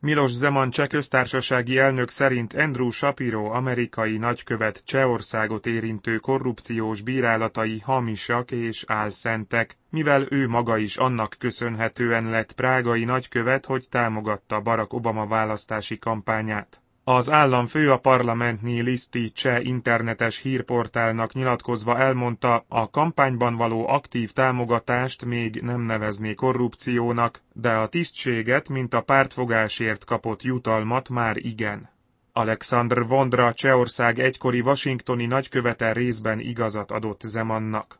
Miloš Zeman cseh köztársasági elnök szerint Andrew Shapiro amerikai nagykövet Csehországot érintő korrupciós bírálatai hamisak és álszentek, mivel ő maga is annak köszönhetően lett prágai nagykövet, hogy támogatta Barack Obama választási kampányát. Az államfő a parlamentnyi Liszti cseh internetes hírportálnak nyilatkozva elmondta, a kampányban való aktív támogatást még nem nevezné korrupciónak, de a tisztséget, mint a pártfogásért kapott jutalmat már igen. Alexandr Vondra, Csehország egykori washingtoni nagykövete részben igazat adott Zemannak.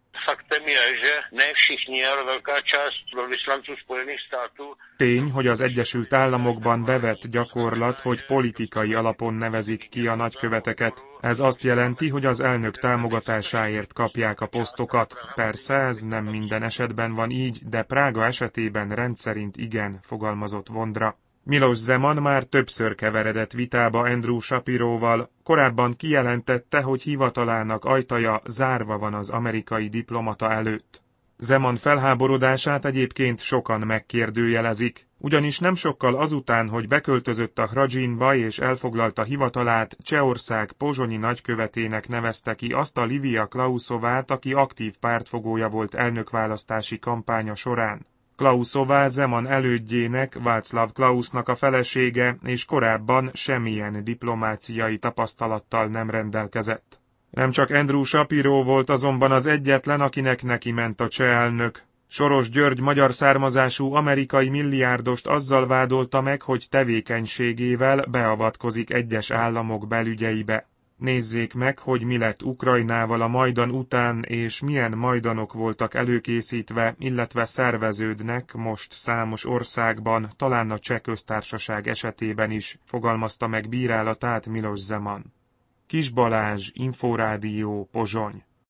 Tény, hogy az Egyesült Államokban bevett gyakorlat, hogy politikai alapon nevezik ki a nagyköveteket. Ez azt jelenti, hogy az elnök támogatásáért kapják a posztokat. Persze ez nem minden esetben van így, de Prága esetében rendszerint igen, fogalmazott Vondra. Miloš Zeman már többször keveredett vitába Andrew Shapiroval, korábban kijelentette, hogy hivatalának ajtaja zárva van az amerikai diplomata előtt. Zeman felháborodását egyébként sokan megkérdőjelezik, ugyanis nem sokkal azután, hogy beköltözött a Hradzsinba és elfoglalta hivatalát, Csehország pozsonyi nagykövetének nevezte ki azt a Livia Klausovát, aki aktív pártfogója volt elnökválasztási kampánya során. Klausová Zeman elődjének, Václav Klausnak a felesége, és korábban semmilyen diplomáciai tapasztalattal nem rendelkezett. Nem csak Andrew Shapiro volt azonban az egyetlen, akinek neki ment a cseh elnök. Soros György magyar származású amerikai milliárdost azzal vádolta meg, hogy tevékenységével beavatkozik egyes államok belügyeibe. Nézzék meg, hogy mi lett Ukrajnával a Majdan után, és milyen majdanok voltak előkészítve, illetve szerveződnek most számos országban, talán a Cseh Köztársaság esetében is, fogalmazta meg bírálatát Miloš Zeman. Kis Balázs, Inforádió, Pozsony.